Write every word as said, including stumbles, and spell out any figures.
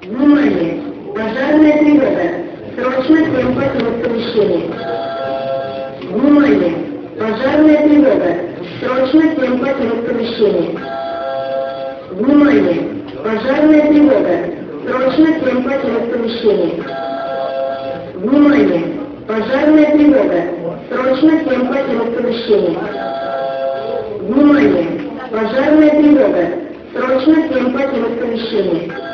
Внимание! Пожарная тревога! Срочно всем покинуть помещение. Внимание! Пожарная тревога! Срочно всем покинуть помещение. Внимание! Пожарная тревога! Срочно всем покинуть помещение. Внимание! Пожарная тревога! Срочно всем покинуть помещение. Внимание! Пожарная тревога! Срочно всем покинуть помещение.